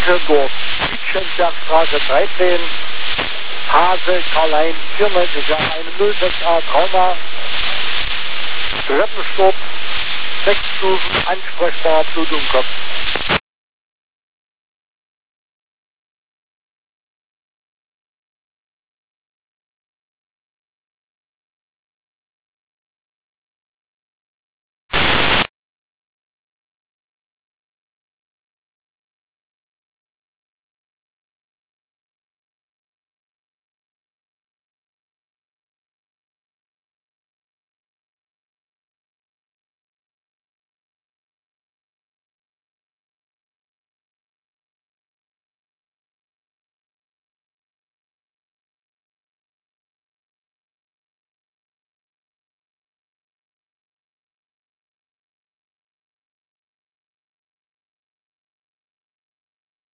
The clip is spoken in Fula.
Düsseldorf, Wittchenbergstraße 13, Hase, Karl-Heinz, 94 Jahre, eine 06a Trauma, Treppensturz, 6 Stufen, ansprechbar, Blut im Kopf.